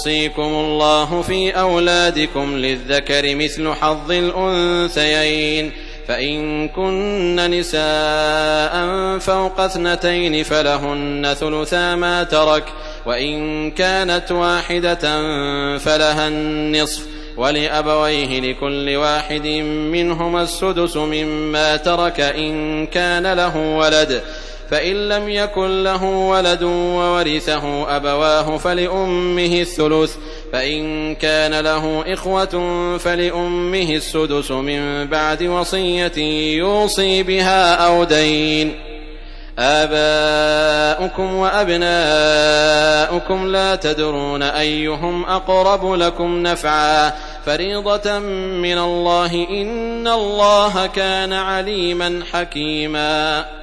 يوصيكم الله في أولادكم للذكر مثل حظ الأنثيين فإن كن نساء فوق 2 فلهن ثلثا ما ترك وإن كانت واحدة فلها النصف ولأبويه لكل واحد منهما السدس مما ترك إن كان له ولد فإن لم يكن له ولد وورثه أبواه فلأمه الثلث فإن كان له إخوة فلأمه السدس من بعد وصية يوصي بها أو دين. آباؤكم وأبناؤكم لا تدرون أيهم أقرب لكم نفعا فريضة من الله إن الله كان عليما حكيما.